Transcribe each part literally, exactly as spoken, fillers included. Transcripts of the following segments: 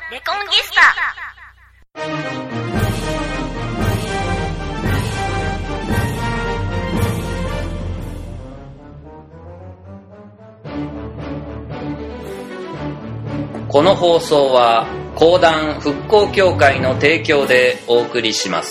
レコンギスタ。 この放送は講談復興協会の提供でお送りします。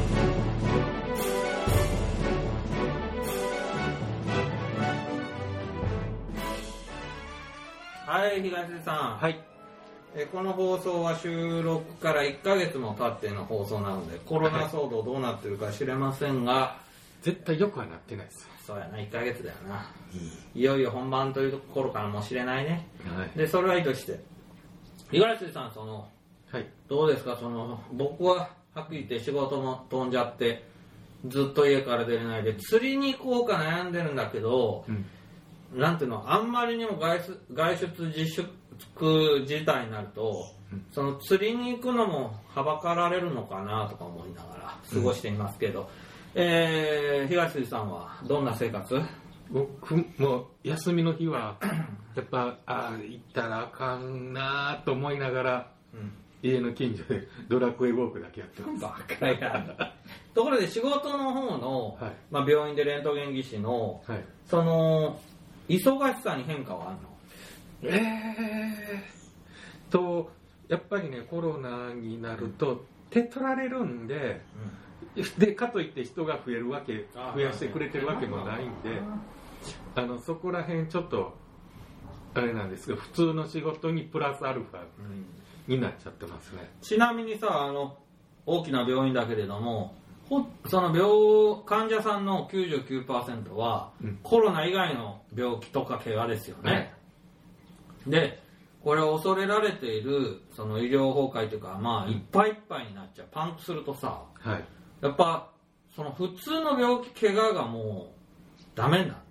はい、東出さん。 はい。 えこの放送は収録からいっかげつも経っての放送なので、コロナ騒動どうなってるか知れませんが、はい、 絶対よくはなってないです。 そうやな、いっかげつだよな。うん、いよいよ本番というところからもしれないね。 はい、 で、それはいいとして、五十嵐さん、その、 はい、 どうですか、その、僕ははっきり言って仕事も飛んじゃって、ずっと家から出れないで、釣りに行こうか悩んでるんだけど、うんなんていうの、あんまりにも外出、外出自粛自体になると、うん、その釣りに行くのもはばかられるのかなとか思いながら過ごしていますけど、うん、えー、東さんはどんな生活？ 僕もう休みの日はやっぱあ行ったらあかんなと思いながら、うん、家の近所でドラクエウォークだけやってます。 バカやところで仕事の方の、はいまあ、病院でレントゲン技師の、はい、その忙しさに変化はあるの？ えーとやっぱりねコロナになると手取られるんで、うん、でかといって人が増えるわけ増やしてくれてるわけもないんであのそこら辺ちょっとあれなんですけど普通の仕事にプラスアルファになっちゃってますね、うん、 ちなみにさあの大きな病院だけれどもその病患者さんの きゅうじゅうきゅうパーセント は、うん、コロナ以外の病気とか怪我ですよね、うん、でこれを恐れられているその医療崩壊というか、まあ、いっぱいいっぱいになっちゃうパンクするとさ、はい、やっぱその普通の病気怪我がもうダメになるの？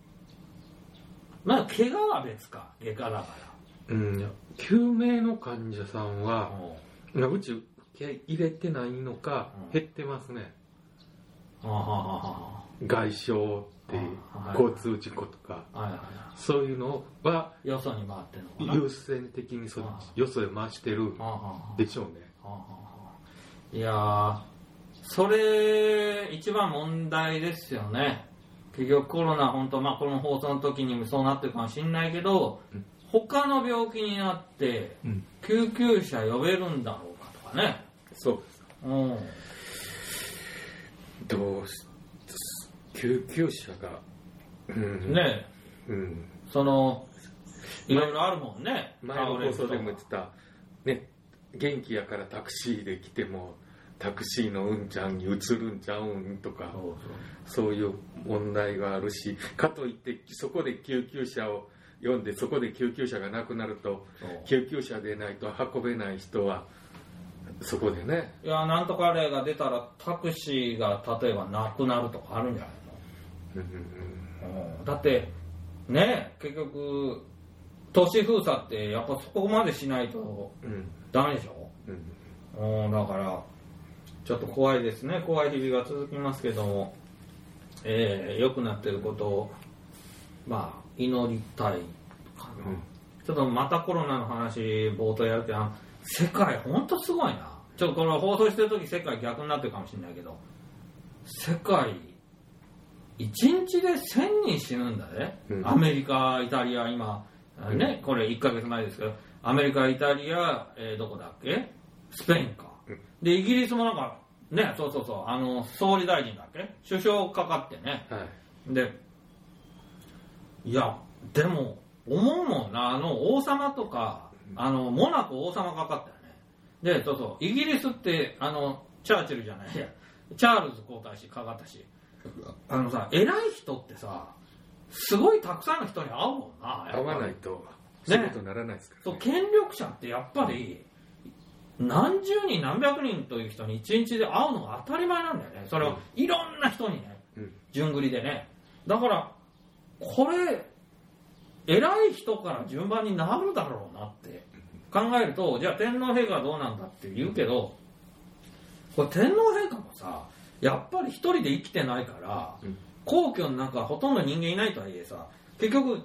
まあ怪我は別か外科だから、 うん、救命の患者さんは、うん、うち入れてないのか減ってますね、うん、外傷っていう交通事故とかそういうのはよそに回ってるのかな優先的にそよそへ回してるでしょうね。 いやーそれ一番問題ですよね。結局コロナ本当まあこの放送の時にもそうなってるかもしれないけど、うん、他の病気になって救急車呼べるんだろうかとかね。 そうです、うん、どうし救急車が、 うん、ねえ、うん、そのいろいろあるもんね。 前の放送でも言ってた、ね、元気やからタクシーで来てもタクシーのうんちゃんに移るんちゃうんとかそうそういう問題があるしかといってそこで救急車を呼んでそこで救急車がなくなると救急車でないと運べない人はそこでねいやなんとか例が出たらタクシーが例えばなくなるとかあるんじゃないの、うんうん、だってね結局都市封鎖ってやっぱそこまでしないとダメでしょ、うんうん、だからちょっと怖いですね。怖い日々が続きますけども、えー、良くなっていることをまあ祈りたいかな、うん、ちょっとまたコロナの話冒頭やるけど世界ほんとすごいな。ちょっとこれ放送してる時世界逆になってるかもしれないけど世界いちにちでせんにん死ぬんだね、うん、アメリカイタリア今、うん、ねこれいっかげつまえですけどアメリカイタリア、えー、どこだっけスペインか、うん、でイギリスもなんかねそうそうそうあの総理大臣だっけ首相かかってね、はい、でいやでも思うもんなあの王様とかあのモナコ王様かかったよね。でそうそうイギリスってあのチャーチルじゃないやチャールズ皇太子かかったしあのさ偉い人ってさすごいたくさんの人に会うもんな。 会わないと仕事にならないですからね。 そう権力者ってやっぱり何十人何百人という人に一日で会うのが当たり前なんだよね。それをいろんな人にね、うん、順繰りでね。だからこれ偉い人から順番になるだろうなって考えるとじゃあ天皇陛下はどうなんだって言うけどこれ天皇陛下もさやっぱり一人で生きてないから、うん、皇居の中ほとんど人間いないとはいえさ結局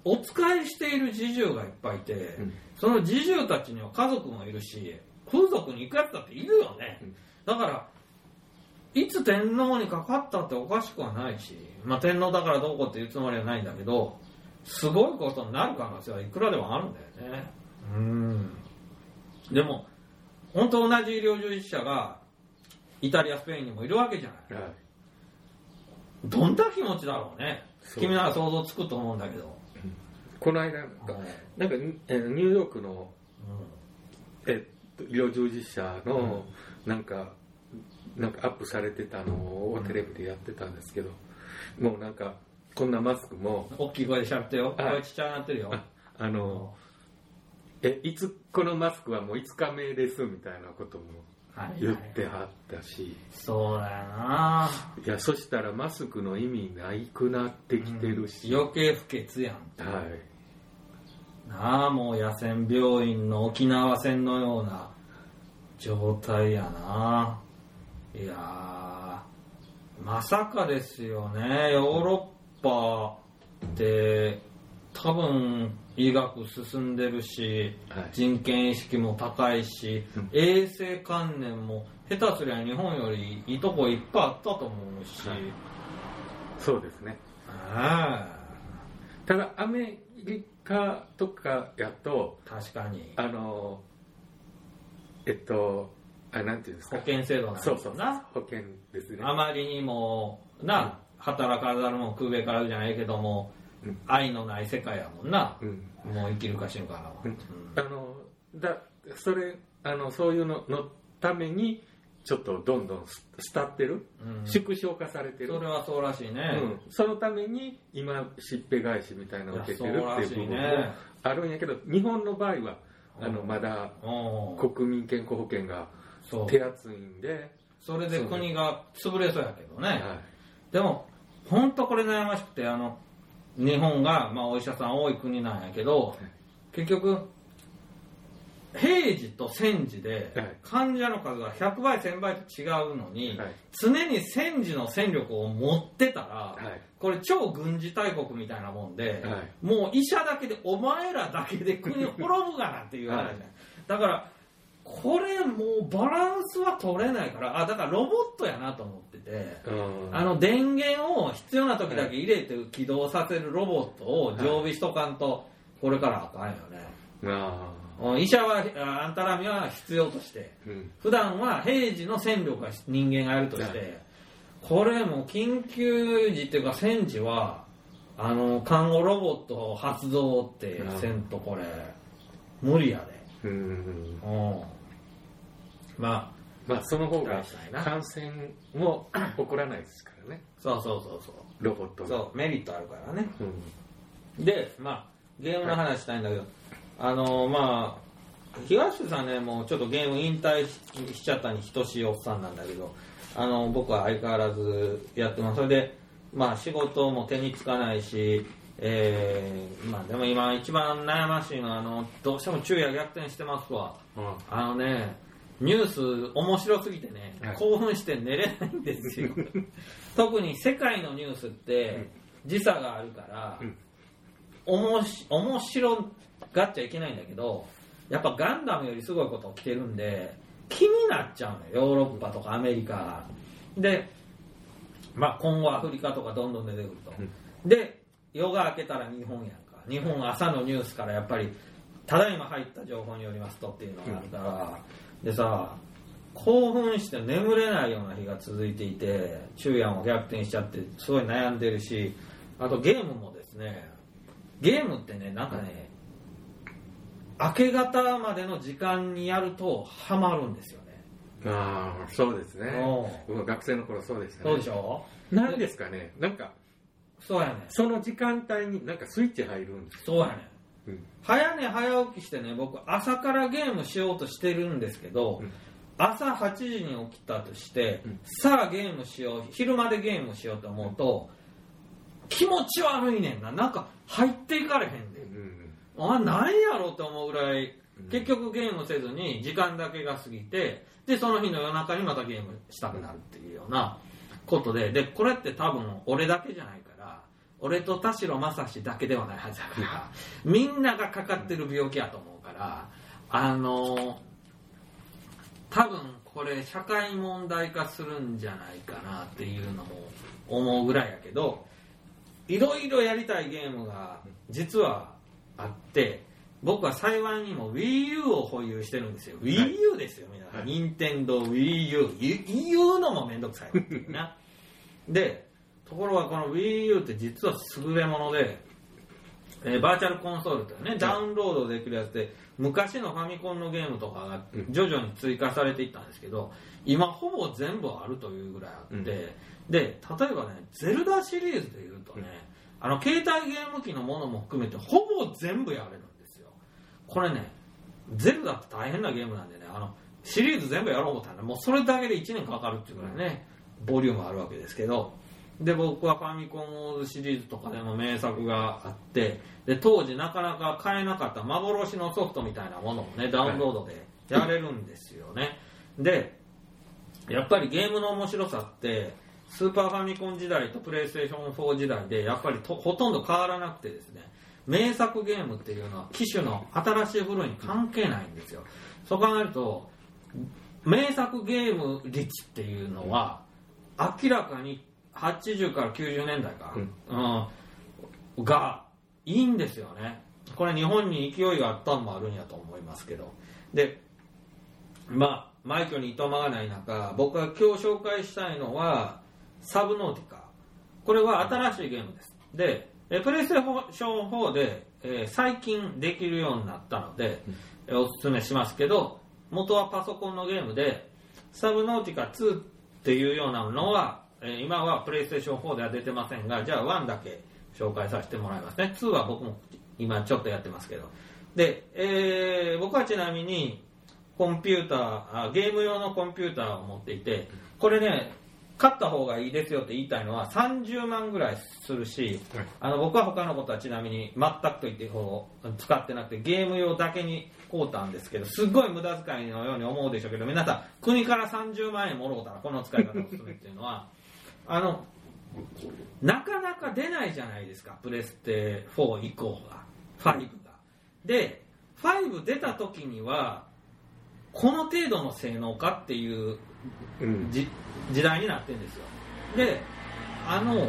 お使いしている侍従がいっぱいいて、うん、その侍従たちには家族もいるし風俗に行くやつだっているよね、うん、だからいつ天皇にかかったっておかしくはないし、まあ、天皇だからどうこうっていうつもりはないんだけどすごいことになる可能性はいくらでもあるんだよね。うんでも本当同じ医療従事者がイタリアスペインにもいるわけじゃない、はい、どんな気持ちだろうね。君なら想像つくと思うんだけど、 この間なんか、なんかニューヨークの、うん、え医療従事者のなんか、うん、なんかアップされてたのをテレビでやってたんですけど、うん、もうなんかこんなマスクも大きい声でしゃべってよ、声ちっちゃくなってるよ。 あ、あのえいつこのマスクはもういつかめですみたいなことも言ってはったし、はいはいはい、 そうだよな。 いやそしたらマスクの意味ないくなってきてるし、 うん、余計不潔やん。はいなあ、もう野戦病院の沖縄戦のような状態やな。いやまさかですよね。ヨーロッパって多分医学進んでるし、はい、人権意識も高いし、うん、衛生観念も下手すりゃ日本よりいいとこいっぱいあったと思うし、はい、 そうですね。 あただアメリカとかやと確かにあのえっとあなんていうんですか、 保険制度なんですよな。そうそう保険ですね。 あまりにもな、うん、働かざるも食うべからずじゃないけども、うん、愛のない世界やもんな、うん、もう生きるか死ぬかな、うんうん、 あのだそれあのそういうののためにちょっとどんどん廃ってる、うん、縮小化されてる。 それはそうらしいね、 うん、そのために今しっぺ返しみたいなのを受けてるっていう部分もあるんやけど、日本の場合はあのまだ国民健康保険が手厚いんで、 それで国が潰れそうやけどね、はい、でも本当これ悩ましくて、あの日本が、まあ、お医者さん多い国なんやけど、はい、結局平時と戦時で患者の数がひゃくばいせんばいと違うのに、はい、常に戦時の戦力を持ってたら、はい、これ超軍事大国みたいなもんで、はい、もう医者だけでお前らだけで国滅ぶがなっていう話じゃない、はい、だからこれもうバランスは取れないから、あだからロボットやなと思ってて、あの電源を必要な時だけ入れて起動させるロボットを常備しとかんとこれからあかんよね、はい、医者はあんたらには必要として、うん、普段は平時の戦力が人間がやるとして、はい、これも緊急時っていうか戦時はあの看護ロボット発動ってせんとこれ無理やで。うんうんまあ、 まあその方が感染も起こらないですからね。 そうそうそうそう。 ロボットそうメリットあるからね。うん、でまあゲームの話したいんだけど、はい、あのまあ東さんねもうちょっとゲーム引退 し, しちゃったに等しいおっさんなんだけど、あの僕は相変わらずやってます。それでまあ仕事も手につかないし。えー、まあでも今一番悩ましいのはあのどうしても昼夜逆転してますわ、うん、あのねニュース面白すぎてね、はい、興奮して寝れないんですよ特に世界のニュースって時差があるから、うん、おもし面白がっちゃいけないんだけど、やっぱガンダムよりすごいこと起きてるんで気になっちゃうのよ、ヨーロッパとかアメリカで、まあ今後アフリカとかどんどん出てくると、うん、で夜が明けたら日本やんか。日本朝のニュースからやっぱりただいま入った情報によりますとっていうのがあるから、うん、でさ興奮して眠れないような日が続いていて、昼夜も逆転しちゃってすごい悩んでるし、あとゲームもですね、ゲームってねなんかね、うん、明け方までの時間にやるとハマるんですよね。 ああそうですね。学生の頃そうでしたね。 そうでしょ。 なんですかね、なんかそうやねん。 その時間帯になんかスイッチ入るんです。 そうやねん、うん、早寝早起きしてね、僕朝からゲームしようとしてるんですけど、うん、朝はちじに起きたとして、うん、さあゲームしよう、昼までゲームしようと思うと、うん、気持ち悪いねんな。なんか入っていかれへんで、うん、あ何やろうと思うぐらい、うん、結局ゲームせずに時間だけが過ぎて、でその日の夜中にまたゲームしたくなるっていうようなことで、でこれって多分俺だけじゃないから、 俺と田代正史だけではないはずだからみんながかかってる病気やと思うから、あの多分これ社会問題化するんじゃないかなっていうのも思うぐらいやけど、いろいろやりたいゲームが実はあって、僕は幸いにも WiiU を保有してるんですよ。 WiiU ですよ皆さん、はい、任天堂 WiiU 言うのもめんどくさいっていうなでところがこの WiiU って実は優れもので、えー、バーチャルコンソールというね、ダウンロードできるやつで、昔のファミコンのゲームとかが徐々に追加されていったんですけど、今ほぼ全部あるというぐらいあって、うん、で例えばね、ゼルダシリーズでいうとね、あの携帯ゲーム機のものも含めてほぼ全部やれるんですよ。これね、ゼルダって大変なゲームなんでね、あのシリーズ全部やろうと思ったら、ね、もうそれだけでいちねんかかるっていうぐらいね、ボリュームあるわけですけど、で僕はファミコンウォーズシリーズとかでも名作があって、で当時なかなか買えなかった幻のソフトみたいなものをね、ダウンロードでやれるんですよね。でやっぱりゲームの面白さってスーパーファミコン時代とプレイステーションフォー時代でやっぱりとほとんど変わらなくてですね、名作ゲームっていうのは機種の新しい古いに関係ないんですよ。そう考えると名作ゲーム率っていうのは明らかにはちじゅうからきゅうじゅうねんだいか、うんうん、がいいんですよね。これ日本に勢いがあったのもあるんやと思いますけど、でまあマイクにいとまがない中、僕が今日紹介したいのはサブノーティカ。これは新しいゲームです。でプレイステーションフォーで、えー、最近できるようになったので、うん、おすすめしますけど、元はパソコンのゲームでサブノーティカツーっていうようなのは今はプレイステーションフォーでは出てませんが、じゃあワンだけ紹介させてもらいますね。ツーは僕も今ちょっとやってますけど、で、えー、僕はちなみにコンピューター、ゲーム用のコンピューターを持っていて、これね買った方がいいですよって言いたいのはさんじゅうまんぐらいするし、あの僕は他のことはちなみに全くと言って方使ってなくて、ゲーム用だけに買うたんですけど、すっごい無駄遣いのように思うでしょうけど、皆さん国からさんじゅうまんえんもろうたらこの使い方をすすめっていうのはあのなかなか出ないじゃないですか、プレステフォー以降がファイブが。でファイブ出た時にはこの程度の性能かっていう、うん、じ時代になってるんですよ。であの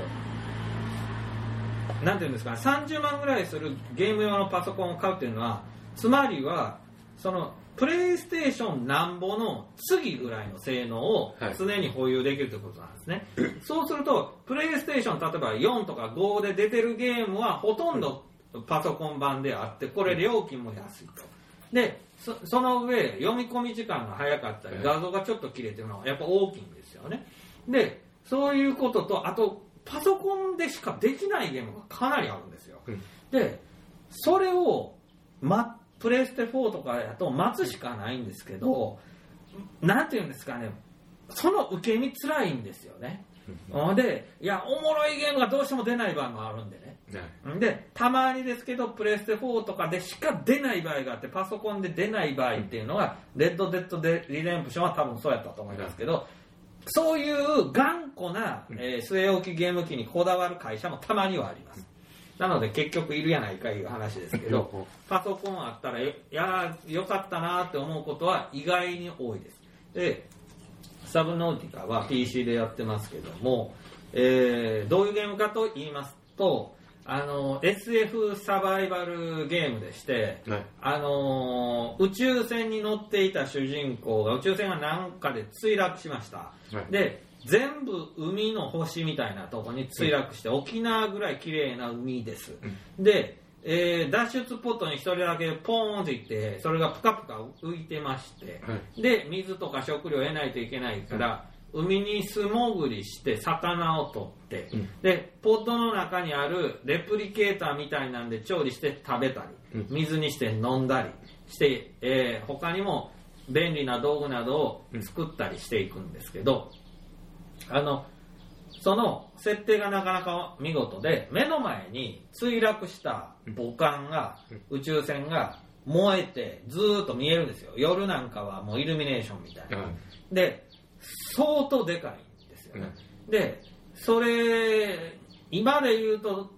なんていうんですかね、さんじゅうまんぐらいするゲーム用のパソコンを買うっていうのは、つまりはそのプレイステーションなんぼの次ぐらいの性能を常に保有できるということなんですね、はい、そうするとプレイステーション例えばよんとかごで出てるゲームはほとんどパソコン版であって、これ料金も安いと。で そ, その上読み込み時間が早かったり画像がちょっと切れてるのはやっぱ大きいんですよね。でそういうことと、あとパソコンでしかできないゲームがかなりあるんですよ。でそれを、ま、プレイステフォーとかだと待つしかないんですけど、なんていうんですかね、その受け身つらいんですよね。でいやおもろいゲームがどうしても出ない場合もあるんでね、でたまにですけどプレステフォーとかでしか出ない場合があって、パソコンで出ない場合っていうのがレッドデッドデリデンプションは多分そうやったと思いますけど、そういう頑固な、えー、据え置きゲーム機にこだわる会社もたまにはあります。なので結局いるやないかいう話ですけど、パソコンあったらいやよかったなって思うことは意外に多いです。でサブノーティカは ピーシー でやってますけども、えー、どういうゲームかと言いますと、あの エスエフ サバイバルゲームでして、はい、あの宇宙船に乗っていた主人公が宇宙船が何かで墜落しました、はい、で全部海の星みたいなところに墜落して、うん、沖縄ぐらい綺麗な海です、うん、で、えー、脱出ポットに一人だけポーンっていって、それがプカプカ浮いてまして、はい、で水とか食料を得ないといけないから、うん、海に素潜りして魚を取って、うん、でポットの中にあるレプリケーターみたいなんで調理して食べたり、うん、水にして飲んだりして、えー、他にも便利な道具などを作ったりしていくんですけど、あのその設定がなかなか見事で、目の前に墜落した母艦が、宇宙船が燃えてずーっと見えるんですよ。夜なんかはもうイルミネーションみたいな、うん、で相当でかいんですよね、うん、でそれ今で言うと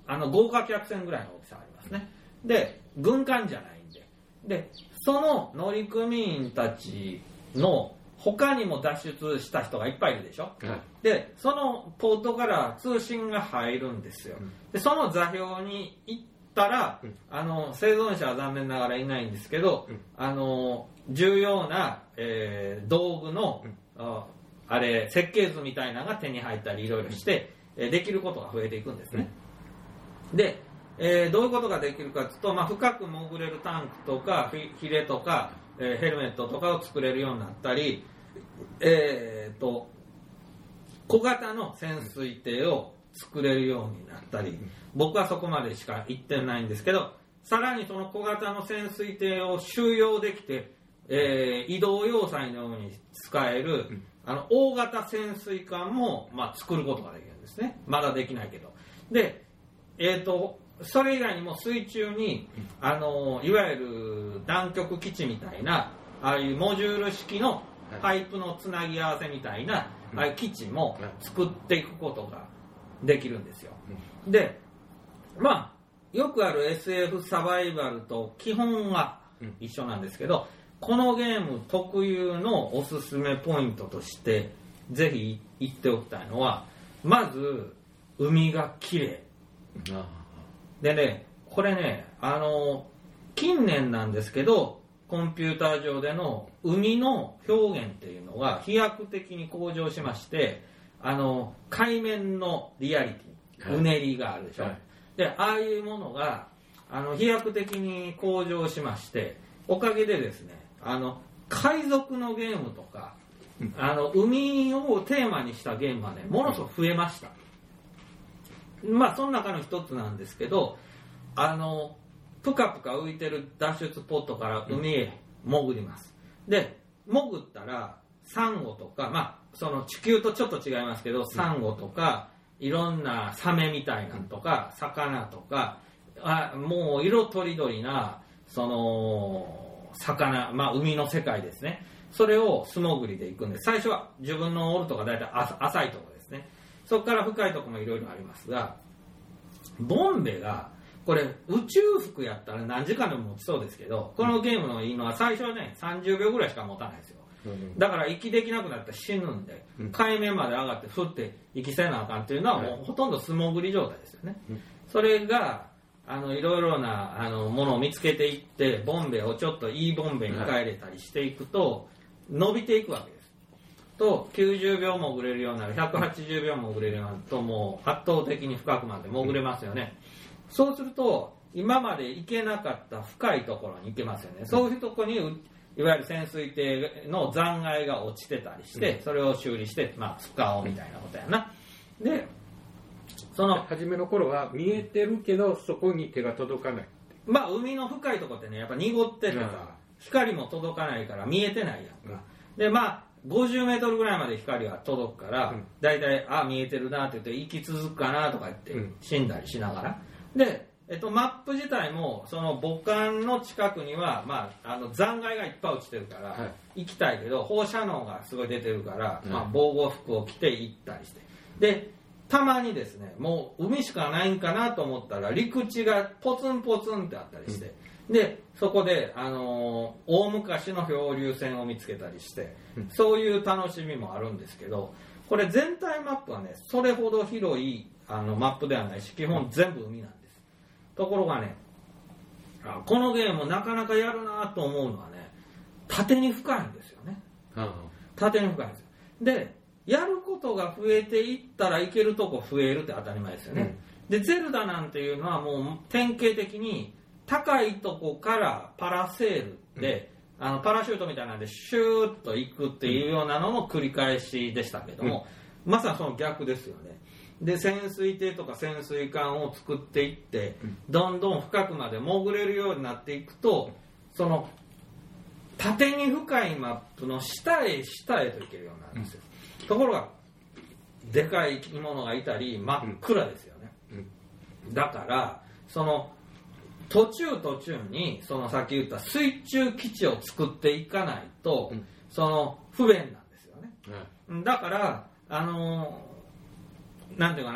あの豪華客船ぐらいの大きさありますね。で軍艦じゃないんで、でその乗組員たちの他にも脱出した人がいっぱいいるでしょ、はい、でそのポートから通信が入るんですよ、うん、でその座標に行ったら、うん、あの生存者は残念ながらいないんですけど、うん、あの重要な、えー、道具の、うん、あ, あれ設計図みたいなのが手に入ったりいろいろして、うん、できることが増えていくんですね、うん、で、えー、どういうことができるかというと、まあ、深く潜れるタンクとかヒレとかヘルメットとかを作れるようになったり、えー、と小型の潜水艇を作れるようになったり、僕はそこまでしか行ってないんですけど、さらにその小型の潜水艇を収容できて、えー、移動要塞のように使える、うん、あの大型潜水艦も、まあ、作ることができるんですね。まだできないけど。で、えーとそれ以外にも水中にあのいわゆる南極基地みたいなああいうモジュール式のパイプのつなぎ合わせみたいなああいう基地も作っていくことができるんですよ。でまあよくある エスエフ サバイバルと基本は一緒なんですけど、このゲーム特有のおすすめポイントとしてぜひ言っておきたいのは、まず海がきれいでね、これね、あの近年なんですけどコンピューター上での海の表現っていうのが飛躍的に向上しまして、あの海面のリアリティ、うねりがあるでしょ、はい、でああいうものがあの飛躍的に向上しまして、おかげでですね、あの海賊のゲームとか、うん、あの海をテーマにしたゲームがねものすごく増えました。まあその中の一つなんですけど、あのプカプカ浮いてる脱出ポットから海へ潜ります。で潜ったらサンゴとか、まあその地球とちょっと違いますけど、サンゴとかいろんなサメみたいなんとか魚とか、あもう色とりどりなその魚、まあ海の世界ですね。それを素潜りで行くんで、最初は自分のおるとかだいたい浅いところですね。そこから深いところもいろいろありますが、ボンベがこれ宇宙服やったら何時間でも持ちそうですけど、このゲームのいいのは最初はねさんじゅうびょうぐらいしか持たないですよ。だから息できなくなったら死ぬんで、海面まで上がってふって息せなあかんっていうのはもうほとんど素潜り状態ですよね。それがあのいろいろなあのものを見つけていって、ボンベをちょっといいボンベに変えれたりしていくと伸びていくわけです。ときゅうじゅうびょう潜れるようになる、ひゃくはちじゅうびょう潜れるようになると、もう圧倒的に深くまで潜れますよね、うん、そうすると今まで行けなかった深いところに行けますよね、うん、そういうところにいわゆる潜水艇の残骸が落ちてたりして、うん、それを修理して、まあ、使おうみたいなことやな。でその初めの頃は見えてるけどそこに手が届かない。 まあ海の深いところってねやっぱ濁っててさ、うん、光も届かないから見えてないやんか、うん、でまあごじゅうメートルぐらいまで光が届くから、うん、だいたいあ見えてるなって言って息続くかなとか言って死んだりしながら、うん、で、えっと、マップ自体もその母艦の近くには、まあ、あの残骸がいっぱい落ちてるから、はい、行きたいけど放射能がすごい出てるから、うんまあ、防護服を着て行ったりして、でたまにですねもう海しかないんかなと思ったら陸地がポツンポツンってあったりして、うん、でそこで、あのー、大昔の漂流船を見つけたりして、うん、そういう楽しみもあるんですけど、これ全体マップはねそれほど広いあのマップではないし、基本全部海なんです。ところがね、あこのゲームなかなかやるなと思うのはね、縦に深いんですよね、うん、縦に深いんですよ。でやることが増えていったらいけるとこ増えるって当たり前ですよね、うん、でゼルダなんていうのはもう典型的に高いとこからパラセールで、うん、あのパラシュートみたいなんでシューッと行くっていうようなのの繰り返しでしたけども、うん、まさにその逆ですよね。で潜水艇とか潜水艦を作っていって、うん、どんどん深くまで潜れるようになっていくと、その縦に深いマップの下へ下へと行けるようになるんですよ、うん、ところがでかい生き物がいたり真っ暗ですよね、うんうん、だからその途中途中にそのさっき言った水中基地を作っていかないと、うん、その不便なんですよね、うん、だからあのー、なんていうかな、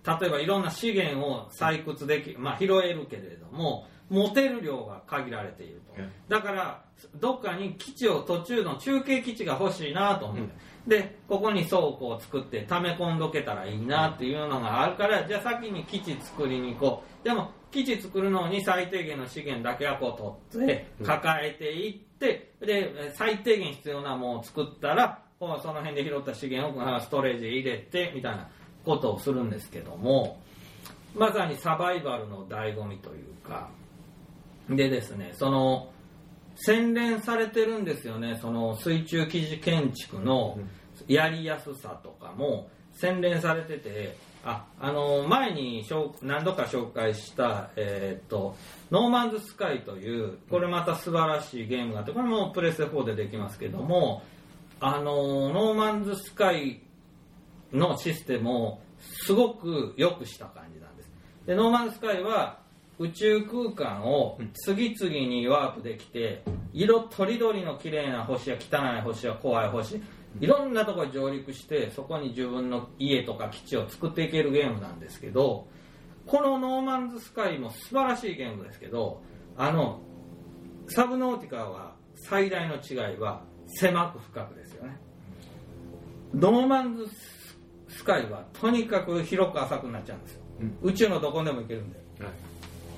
例えばいろんな資源を採掘でき、まあ、拾えるけれども持てる量が限られていると。だからどっかに基地を途中の中継基地が欲しいなと思って、うん、でここに倉庫を作って溜め込んどけたらいいなっていうのがあるから、じゃあ先に基地作りに行こう。でも基地作るのに最低限の資源だけはこう取って抱えていって、で最低限必要なものを作ったらその辺で拾った資源をストレージへ入れてみたいなことをするんですけども、まさにサバイバルの醍醐味というかでですね、その洗練されてるんですよね。その水中基地建築のやりやすさとかも洗練されてて、あ、あの前に何度か紹介した、えー、っとノーマンズスカイというこれまた素晴らしいゲームがあって、これもプレステフォーでできますけども、あのノーマンズスカイのシステムをすごく良くした感じなんです。でノーマンズスカイは宇宙空間を次々にワープできて、色とりどりの綺麗な星や汚い星や怖い星、いろんなところに上陸してそこに自分の家とか基地を作っていけるゲームなんですけど、このノーマンズスカイも素晴らしいゲームですけど、あのサブノーティカは最大の違いは狭く深くですよね。ノーマンズスカイはとにかく広く浅くなっちゃうんですよ、うん、宇宙のどこでも行けるんで、はい、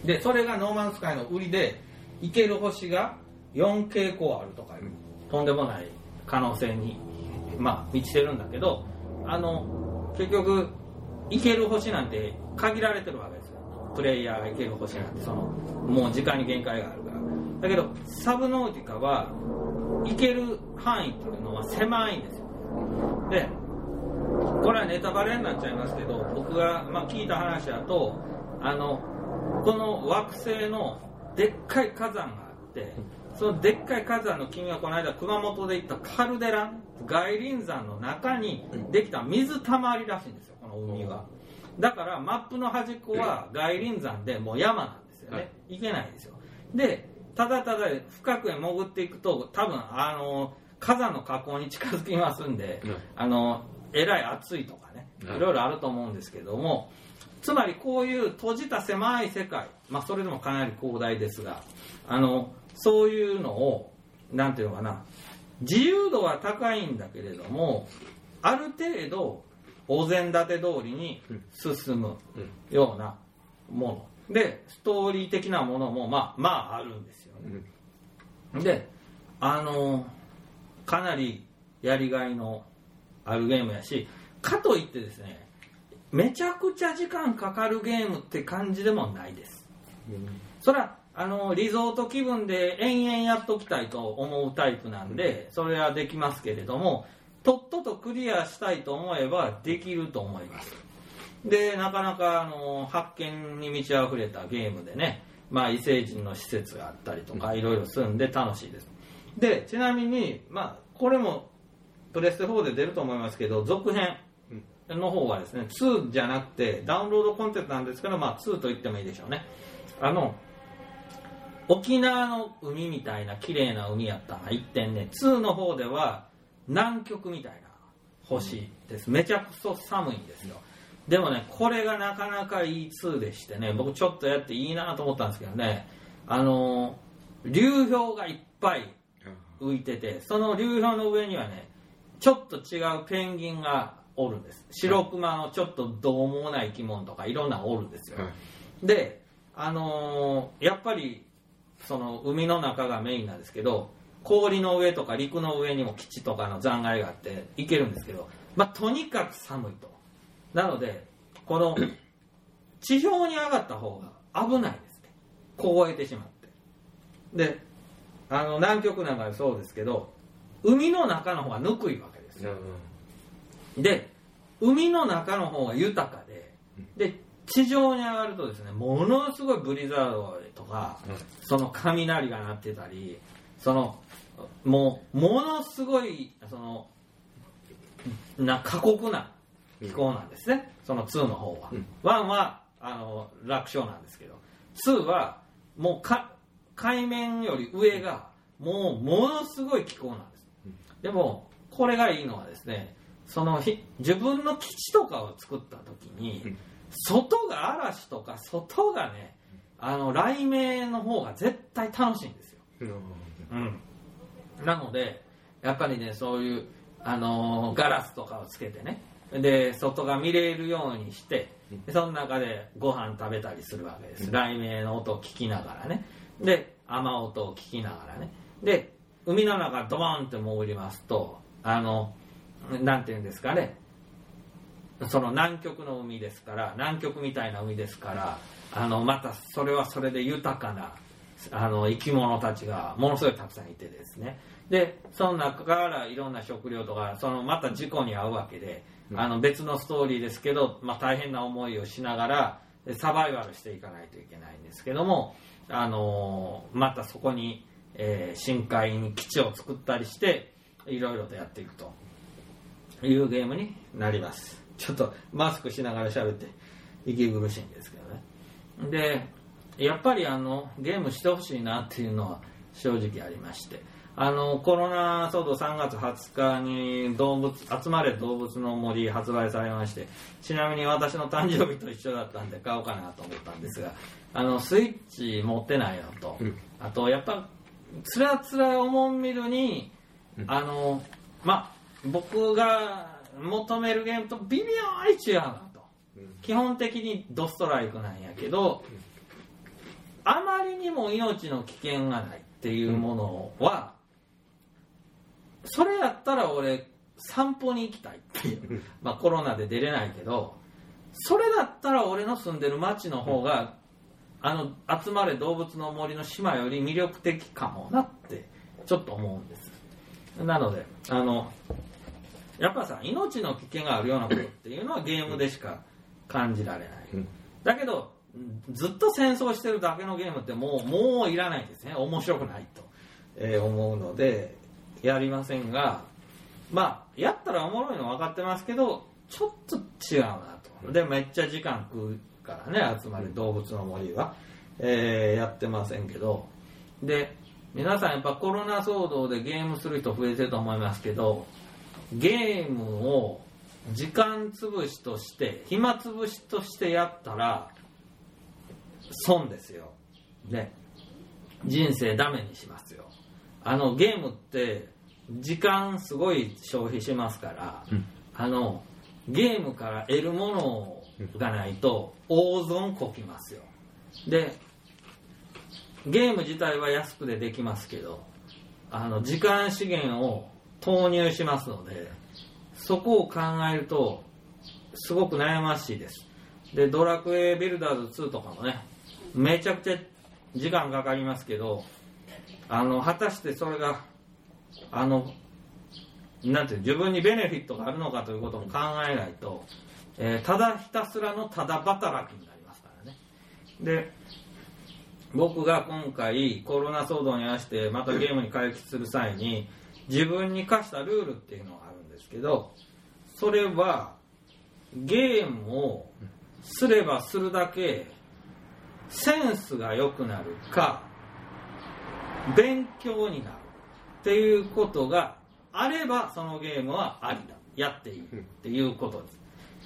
でそれがノーマンズスカイの売りで、行ける星がよんけいこうあるとかいう、うん、とんでもない可能性に、まあ、満ちてるんだけど、あの結局行ける星なんて限られてるわけですよ。プレイヤーが行ける星なんてそのもう時間に限界があるから。だけどサブノーティカは行ける範囲っていうのは狭いんですよ。でこれはネタバレになっちゃいますけど、僕が、まあ、聞いた話だと、あのこの惑星のでっかい火山があって、そのでっかい火山の君がこの間熊本で行ったカルデラ、外輪山の中にできた水たまりらしいんですよ、この海は。だからマップの端っこは外輪山でもう山なんですよね、行けないんですよ。でただただ深くへ潜っていくと、多分あの火山の火口に近づきますんで、あのえらい暑いとかね、いろいろあると思うんですけども、つまりこういう閉じた狭い世界、まあそれでもかなり広大ですが、あのそういうのをなんていうのかな、自由度は高いんだけれども、ある程度お膳立て通りに進むようなもので、ストーリー的なものもまあまああるんですよね。で、あのかなりやりがいのあるゲームやし、かといってですね、めちゃくちゃ時間かかるゲームって感じでもないです。うん、それはあのリゾート気分で延々やっときたいと思うタイプなんで、それはできますけれども、とっととクリアしたいと思えばできると思います。でなかなかあの発見に満ち溢れたゲームでね、まあ、異星人の施設があったりとかいろいろするんで楽しいです。でちなみに、まあ、これもプレステフォーで出ると思いますけど、続編の方はですね、ツーじゃなくてダウンロードコンテンツなんですけど、まあ、ツーと言ってもいいでしょうね。あの沖縄の海みたいな綺麗な海やったら一点ね、ツーの方では南極みたいな星です。めちゃくちゃ寒いんですよ。でもね、これがなかなかいいツーでしてね、僕ちょっとやっていいなと思ったんですけどね、あの流氷がいっぱい浮いてて、その流氷の上にはね、ちょっと違うペンギンがおるんです。白熊のちょっとどうもない生き物とかいろんなおるんですよ。で、あのー、やっぱりその海の中がメインなんですけど、氷の上とか陸の上にも基地とかの残骸があって行けるんですけど、まあ、とにかく寒いと。なのでこの地表に上がった方が危ないですね、凍えてしまって。であの南極なんかでそうですけど、海の中の方がぬくいわけですよ。で海の中の方が豊かで、で地上に上がるとですね、ものすごいブリザードとか、その雷が鳴ってたり、そのもうものすごいそのな過酷な気候なんですね、そのツーの方は。ワンはあの楽勝なんですけど、ツーはもうか海面より上がもうものすごい気候なんです。でもこれがいいのはですね、その自分の基地とかを作った時に、 外が嵐とか外がねあの雷鳴の方が絶対楽しいんですよ、うん、なのでやっぱりねそういう、あのー、ガラスとかをつけてねで外が見れるようにしてその中でご飯食べたりするわけです。雷鳴の音を聞きながらねで雨音を聞きながらねで海の中ドボンって潜りますとあのなんていうんですかねその南極の海ですから南極みたいな海ですからあのまたそれはそれで豊かなあの生き物たちがものすごいたくさんいてですねでその中からいろんな食料とかそのまた事故に遭うわけであの別のストーリーですけど、まあ、大変な思いをしながらサバイバルしていかないといけないんですけども、あのー、またそこに、えー、深海に基地を作ったりしていろいろとやっていくというゲームになります。ちょっとマスクしながら喋って息苦しいんですけどね。でやっぱりあのゲームしてほしいなっていうのは正直ありましてあのコロナ騒動さんがつはつかに動物集まれ動物の森発売されましてちなみに私の誕生日と一緒だったんで買おうかなと思ったんですがあのスイッチ持ってないのと、うん、あとやっぱつらつら思んみるに、うん、あのまあ僕が求めるゲームと微妙に違うなと、うん、基本的にドストライクなんやけど、うん、あまりにも命の危険がないっていうものは、うん、それやったら俺散歩に行きたいっていうまあコロナで出れないけどそれだったら俺の住んでる町の方が、うん、あの集まれ動物の森の島より魅力的かもなってちょっと思うんです。なのであのやっぱさ命の危険があるようなことっていうのはゲームでしか感じられない、うん、だけどずっと戦争してるだけのゲームってもうもういらないですね面白くないと、えー、思うのでやりませんがまあやったらおもろいの分かってますけどちょっと違うなとでめっちゃ時間食うからね集まり動物の森は、えー、やってませんけどで皆さんやっぱコロナ騒動でゲームする人増えてると思いますけどゲームを時間潰しとして暇潰しとしてやったら損ですよ。ね、人生ダメにしますよ。あのゲームって時間すごい消費しますから、うん、あのゲームから得るものがないと大損こきますよ。でゲーム自体は安くでできますけどあの時間資源を投入しますのでそこを考えるとすごく悩ましいです。でドラクエビルダーズツーとかもねめちゃくちゃ時間かかりますけどあの果たしてそれがあのなんていう自分にベネフィットがあるのかということも考えないと、えー、ただひたすらのただ働きになりますからね。で僕が今回コロナ騒動に合わせてまたゲームに回帰する際に自分に課したルールっていうのがあるんですけどそれはゲームをすればするだけセンスが良くなるか勉強になるっていうことがあればそのゲームはありだやっていいっていうことです。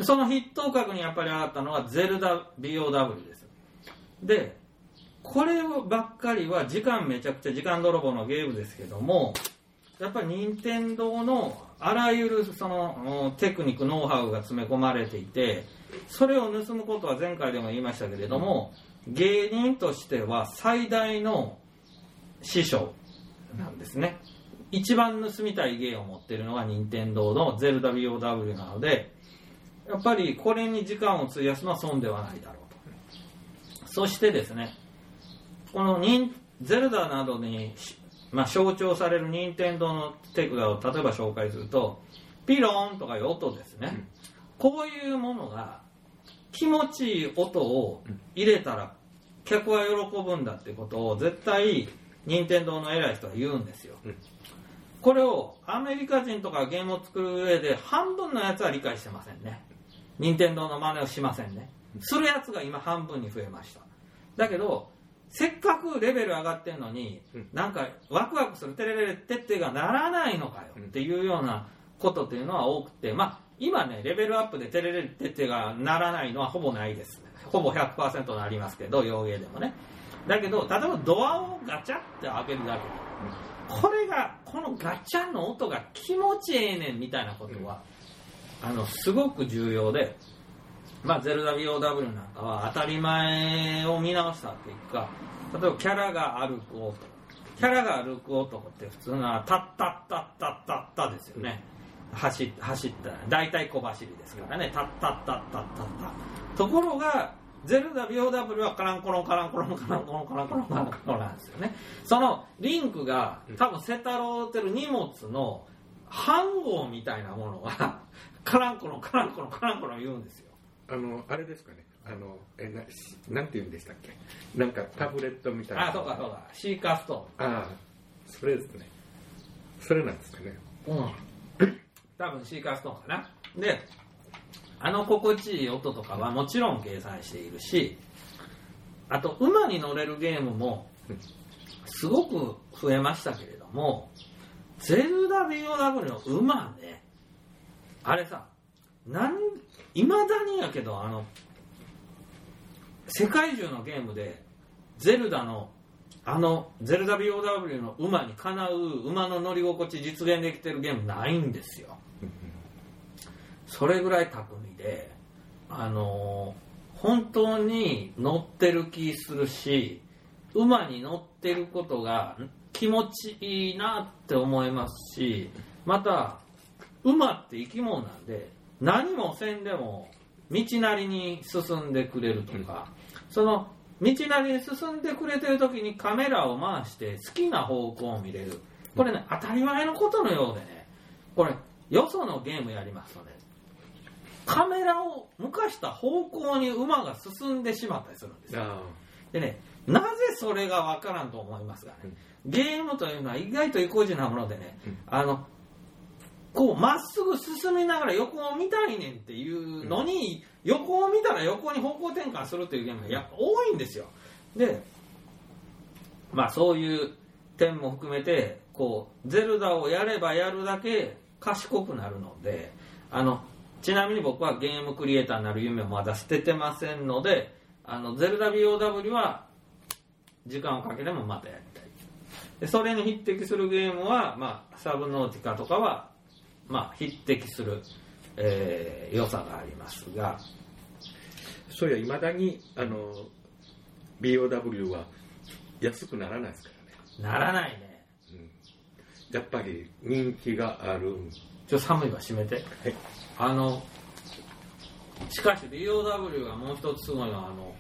その筆頭格にやっぱり上がったのがゼルダ ビーオーダブリュー です。でこればっかりは時間めちゃくちゃ時間泥棒のゲームですけどもやっぱり任天堂のあらゆるそのテクニックノウハウが詰め込まれていてそれを盗むことは前回でも言いましたけれども芸人としては最大の師匠なんですね。一番盗みたい芸を持っているのが任天堂のゼルダ ビーオーダブリュー なのでやっぱりこれに時間を費やすのは損ではないだろうと。そしてですねこのゼルダなどにまあ、象徴される任天堂のテクを例えば紹介するとピローンとかいう音ですね、うん、こういうものが気持ちいい音を入れたら客は喜ぶんだってことを絶対任天堂の偉い人は言うんですよ、うん、これをアメリカ人とかゲームを作る上で半分のやつは理解してませんね。任天堂の真似をしませんね。するやつが今半分に増えました。だけどせっかくレベル上がってんのに、うん、なんかワクワクするテレレレテッテがならないのかよっていうようなことっていうのは多くてまあ今ねレベルアップでテレレテテがならないのはほぼないです。ほぼ ひゃくパーセント なりますけど、洋芸でもね。だけど例えばドアをガチャって開けるだけで、これがこのガチャの音が気持ちええねんみたいなことは、あのすごく重要で、まあ、ゼルダ ビーオーダブリュー なんかは当たり前を見直したっていうか、例えばキャラが歩く音、キャラが歩く男って普通なタッタッタッタッタッタですよね。走走ったら大体小走りですからね、タッタッタッタッタッタ。ところがゼルダ ビーオーダブリュー はカランコロンカランコロンカランコロンカランコロンカランコロンなんですよね。そのリンクが多分セタローってる荷物の半号みたいなものがカランコロンカランコロンカランコロン言うんですよ。 あのあれですかね、あのえななんて言うんでしたっけ、なんかタブレットみたいな。 あ、そうかそうか、シーカスト。 ああ、それですね。それなんですかね。 うん。多分シーカストかな。で、あの心地いい音とかはもちろん計算しているし、あと馬に乗れるゲームもすごく増えましたけれども、ゼルダ ビーオーダブリュー の馬ね、あれさ、なんいまだにやけど、あの世界中のゲームでゼルダのあのゼルダ ビーオーダブリュー の馬にかなう馬の乗り心地実現できてるゲームないんですよ。それぐらい巧みで、あの本当に乗ってる気するし、馬に乗ってることが気持ちいいなって思いますし、また馬って生き物なんで何もせんでも道なりに進んでくれるとか、その道なりに進んでくれてる時にカメラを回して好きな方向を見れる。これね、当たり前のことのようでね、これよそのゲームやりますとね、カメラを向かした方向に馬が進んでしまったりするんですよ。でね、なぜそれがわからんと思いますがね、ゲームというのは意外と意固地なものでね、あのこうまっすぐ進みながら横を見たいねんっていうのに、横を見たら横に方向転換するっていうゲームがやっぱ多いんですよ。で、まあそういう点も含めて、こうゼルダをやればやるだけ賢くなるので、あのちなみに僕はゲームクリエイターになる夢をまだ捨ててませんので、あのゼルダ ビーオーダブリュー は時間をかけてもまたやりたい。でそれに匹敵するゲームは、まあ、サブノーティカとかは、まあ、匹敵する、えー、良さがありますが、 そういや、いまだにあの ビーオーダブリュー は安くならないですからね。 ならないね、 うん、やっぱり人気がある。 ちょっと寒いわ、閉めて、 はい、 あのしかし ビーオーダブリュー がもう一つすごいのは、あの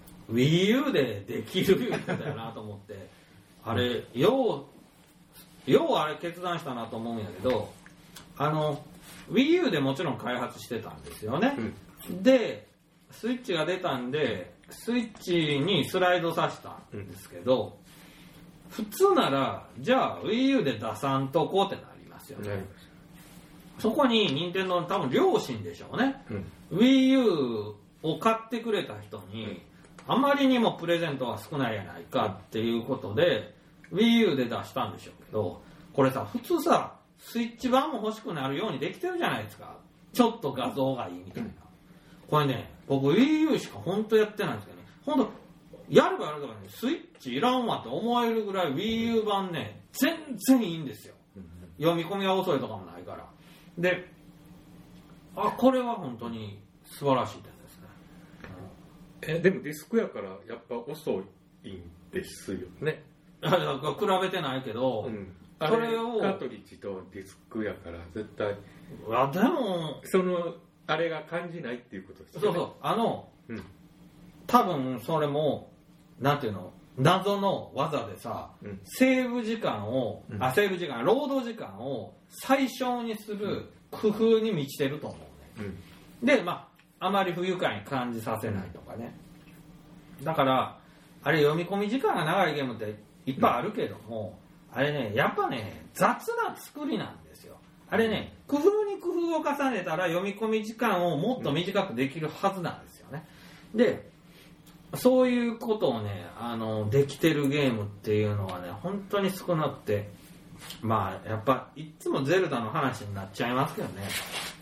WiiU でできるんだよなと思ってあれようようあれ決断したなと思うんやけど、あの WiiU でもちろん開発してたんですよね、うん、でスイッチが出たんでスイッチにスライドさせたんですけど、うん、普通ならじゃあ WiiU で出さんとこうってなりますよね、うん、そこに任天堂の多分良心でしょうね、うん、WiiU を買ってくれた人にあまりにもプレゼントが少ないやないかっていうことで WiiU で出したんでしょうけど、これさ、普通さスイッチ版も欲しくなるようにできてるじゃないですか。ちょっと画像がいいみたいな。これね、僕 WiiU しか本当やってないんですけどね、本当やればやるからね、スイッチいらんわって思えるぐらい WiiU 版ね、全然いいんですよ。読み込みが遅いとかもないから。で、あ、これは本当に素晴らしい点ですね。 え、でもディスクやからやっぱ遅いんですよね。 比べてないけど、うん、 それをカートリッジとディスクやから絶対、 あ、でもそのあれが感じないっていうことですよね。 そうそう、あの、うん、多分それもなんていうの、謎の技でさ、うん、セーブ時間を、うん、あ、セーブ時間、ロード時間を最小にする工夫に満ちてると思うね、うん、で、まああまり不愉快に感じさせないとかね。だからあれ読み込み時間が長いゲームっていっぱいあるけども、うん、あれね、やっぱね、雑な作りなんですよ。あれね、工夫に工夫を重ねたら読み込み時間をもっと短くできるはずなんですよね。で、そういうことをね、あのできてるゲームっていうのはね、本当に少なくて、まあやっぱいつもゼルダの話になっちゃいますけどね。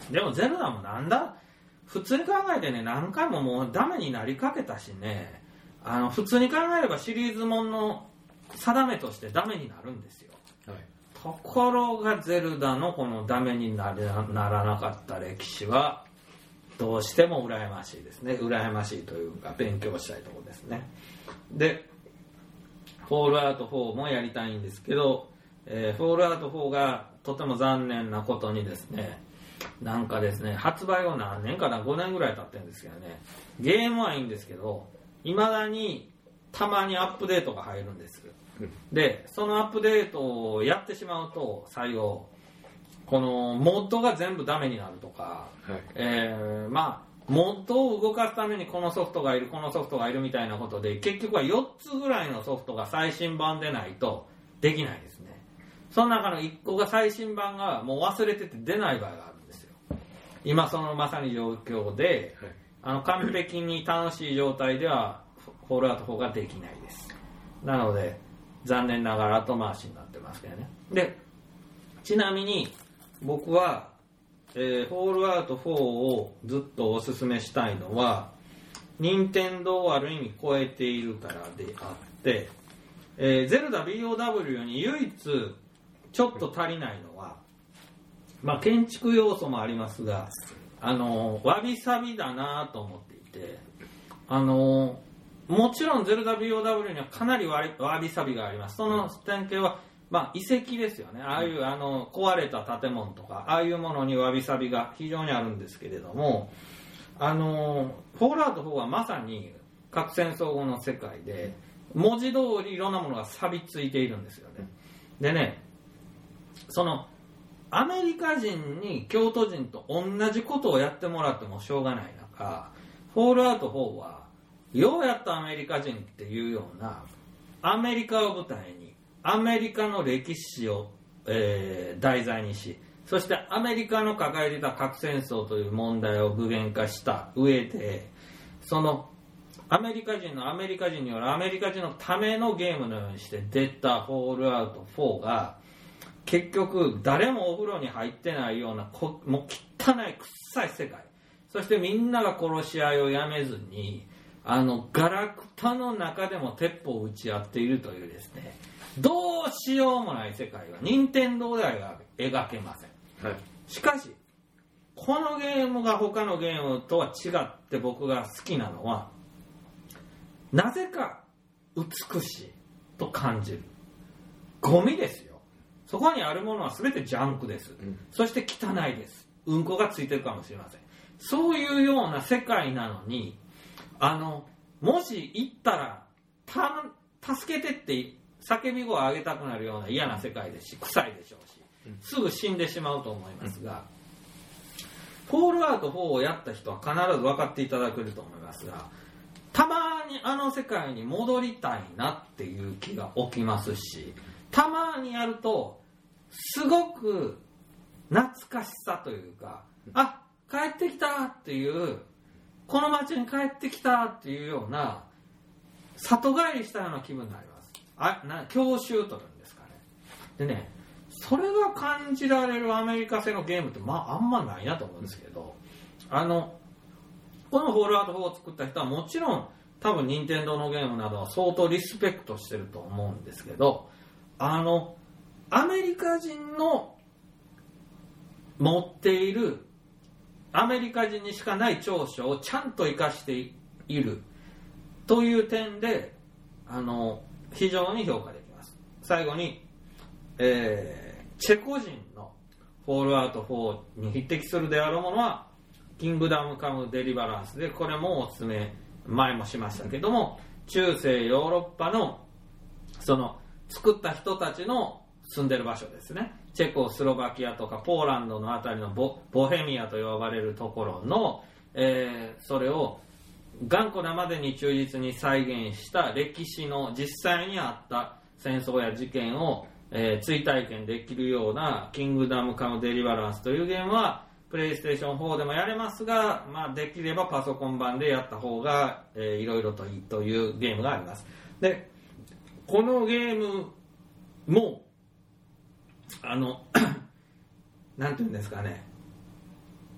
でもゼルダもなんだ普通に考えてね、何回ももうダメになりかけたしね、あの普通に考えればシリーズもんの定めとしてダメになるんですよ、はい、ところがゼルダのこのダメにならなかった歴史はどうしても羨ましいですね。羨ましいというか勉強したいところですね。でフォールアウトフォーもやりたいんですけど、えー、フォールアウトフォーがとても残念なことにですね、なんかですね、発売後何年かな、ごねんぐらい経ってるんですけどね、ゲームはいいんですけど、いまだにたまにアップデートが入るんです。で、そのアップデートをやってしまうと、最後、このモッドが全部ダメになるとか、はい、えー、まあ、モッドを動かすためにこのソフトがいる、このソフトがいるみたいなことで、結局はよっつぐらいのソフトが最新版でないとできないですね。その中のいっこが最新版がもう忘れてて出ない場合があるんですよ。今そのまさに状況で、はい、あの完璧に楽しい状態ではフォールアウトフォーができないです。なので残念ながら後回しになってますけどね。で、ちなみに僕は、えー、フォールアウトフォーをずっとおすすめしたいのは、任天堂をある意味超えているからであって、えー、ゼルダ ビーオーダブリュー に唯一ちょっと足りないのは、まあ、建築要素もありますが、あのわびさびだなと思っていて、あのもちろんゼルダ ビーオーダブリュー にはかなりわびさびがあります。その典型は、まあ、遺跡ですよね。ああいうあの壊れた建物とか、ああいうものにわびさびが非常にあるんですけれども、あのフォールアウトフォーはまさに核戦争後の世界で文字通りいろんなものが錆びついているんですよね。でね、そのアメリカ人に京都人と同じことをやってもらってもしょうがない中、フォールアウトフォーはようやったアメリカ人っていうような、アメリカを舞台にアメリカの歴史を、えー、題材にし、そしてアメリカの抱えていた核戦争という問題を具現化した上で、そのアメリカ人のアメリカ人によるアメリカ人のためのゲームのようにして出たフォールアウトフォーが、結局誰もお風呂に入ってないようなこもう汚い臭い世界、そしてみんなが殺し合いをやめずに、あのガラクタの中でも鉄砲を撃ち合っているというですね、どうしようもない世界が任天堂では描けません、はい、しかしこのゲームが他のゲームとは違って僕が好きなのは、なぜか美しいと感じる。ゴミですよ。そこにあるものは全てジャンクです、うん、そして汚いです。うんこがついてるかもしれません。そういうような世界なのに、あのもし行ったらた助けてって叫び声を上げたくなるような嫌な世界ですし、臭いでしょうし、すぐ死んでしまうと思いますが、うん、フォールアウトフォーをやった人は必ず分かっていただけると思いますが、たまにあの世界に戻りたいなっていう気が起きますし、たまにやるとすごく懐かしさというか、あ、帰ってきたっていう、この街に帰ってきたっていうような里帰りしたような気分になります。あ、な郷愁というんですかね。でね、それが感じられるアメリカ製のゲームってまああんまないなと思うんですけど、あのこのフォールアウトフォーを作った人はもちろん多分任天堂のゲームなどは相当リスペクトしてると思うんですけど、あのアメリカ人の持っているアメリカ人にしかない長所をちゃんと生かしているという点で、あの非常に評価できます。最後に、えー、チェコ人のフォールアウトフォーに匹敵するであろうものはキングダムカムデリバランスで、これもお勧め前もしましたけども、中世ヨーロッパのその作った人たちの住んでる場所ですね。チェコスロバキアとかポーランドのあたりの ボ, ボヘミアと呼ばれるところの、えー、それを頑固なまでに忠実に再現した歴史の実際にあった戦争や事件を、えー、追体験できるようなキングダムカムデリバランスというゲームはプレイステーションフォーでもやれますが、まあ、できればパソコン版でやった方が、えー、いろいろといいというゲームがあります。で、このゲームもあのなんていうんですかね、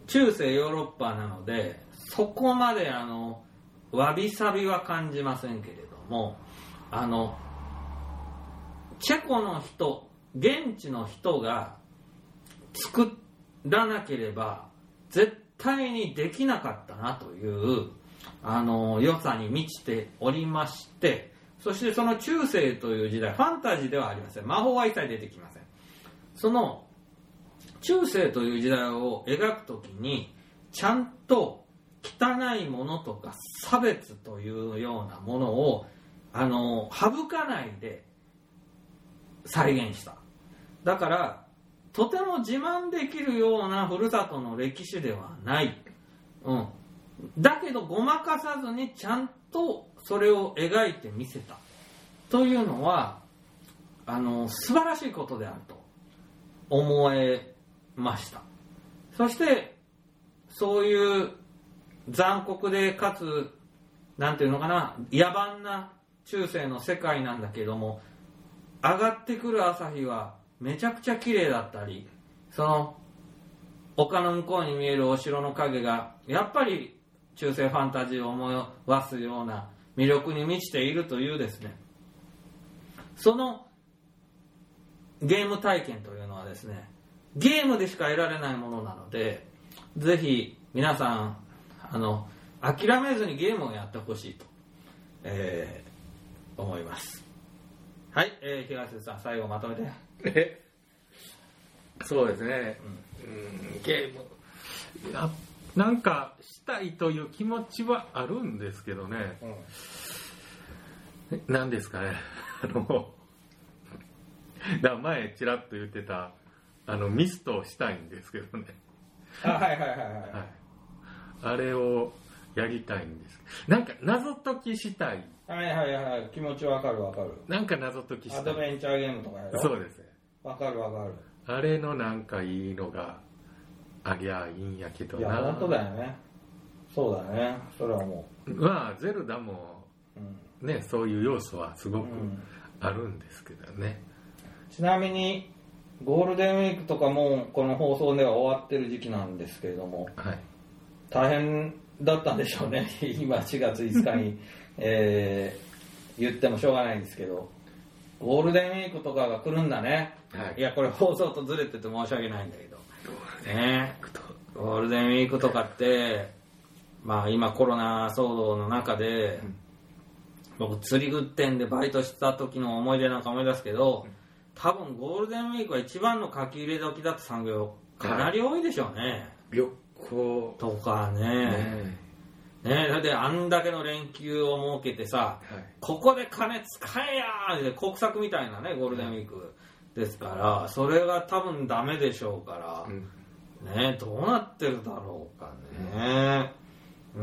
中世ヨーロッパなのでそこまであのわびさびは感じませんけれども、あのチェコの人、現地の人が作らなければ絶対にできなかったなというあの良さに満ちておりまして、そしてその中世という時代、ファンタジーではありません。魔法は一切出てきません。その中世という時代を描くときにちゃんと汚いものとか差別というようなものをあの省かないで再現した。だからとても自慢できるようなふるさとの歴史ではない、うん、だけどごまかさずにちゃんとそれを描いてみせたというのはあの素晴らしいことであると思えました。そしてそういう残酷でかつなんていうのかな、野蛮な中世の世界なんだけども、上がってくる朝日はめちゃくちゃ綺麗だったり、その丘の向こうに見えるお城の影がやっぱり中世ファンタジーを思わすような魅力に満ちているというですね、そのゲーム体験というのはですね、ゲームでしか得られないものなので、ぜひ皆さんあの諦めずにゲームをやってほしいと、えー、思います。はい、えー、東出さん最後まとめて。 えそうですね、うんうん、ゲームやなんかしたいという気持ちはあるんですけどね、うん、なんですかねあのだ前ちらっと言ってたあのミストをしたいんですけどねあはいはいはいはい、はい、 あれをやりたいんです。なんか謎解きしたい。 はいはいはい、気持ちわかるわかる。 なんか謎解きしたい。 アドベンチャーゲームとかやろ。 そうですね。 わかるわかる。 あれのなんかいいのがありゃいいんやけどな。 いや本当だよね。そうだね。それはもう。まあゼルダも、うん、ねそういう要素はすごくあるんですけどね。 うん、ちなみにゴールデンウィークとかもこの放送では終わってる時期なんですけれども、はい、大変だったんでしょうね。今しがついつかに、えー、言ってもしょうがないんですけど、ゴールデンウィークとかが来るんだね。はい、いやこれ放送とずれてて申し訳ないんだけど、ね、ゴールデンウィークとかってまあ今コロナ騒動の中で、うん、僕釣り具店でバイトした時の思い出なんか思い出すけど、うん、多分ゴールデンウィークは一番の書き入れ時だった産業かなり多いでしょうね。 旅行とかね。ねねだってあんだけの連休を設けてさ、はい、ここで金使えやーって国策みたいなねゴールデンウィークですから、それが多分ダメでしょうから、うん、ねどうなってるだろうかね。うん、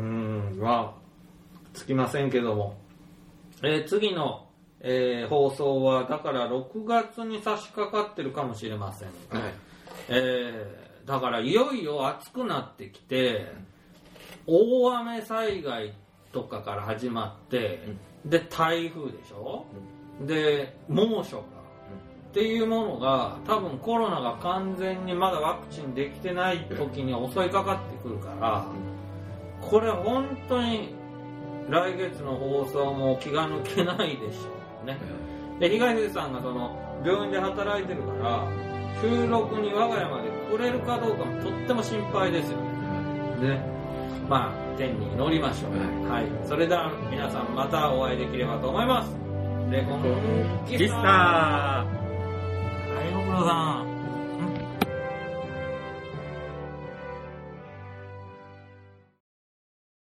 うんまあつきませんけども、えー、次のえー、放送はだからろくがつに差し掛かってるかもしれませんが、はいえー、だからいよいよ暑くなってきて大雨災害とかから始まって、うん、で台風でしょ、うん、で猛暑が、うん、っていうものが多分コロナが完全にまだワクチンできてない時に襲いかかってくるから、うん、これ本当に来月の放送も気が抜けないでしょうね。で東出さんがその病院で働いてるから収録に我が家まで来れるかどうかもとっても心配ですよね。でまあ天に祈りましょう。はい、それでは皆さんまたお会いできればと思います。レコンギスター。はい、ご苦労さん。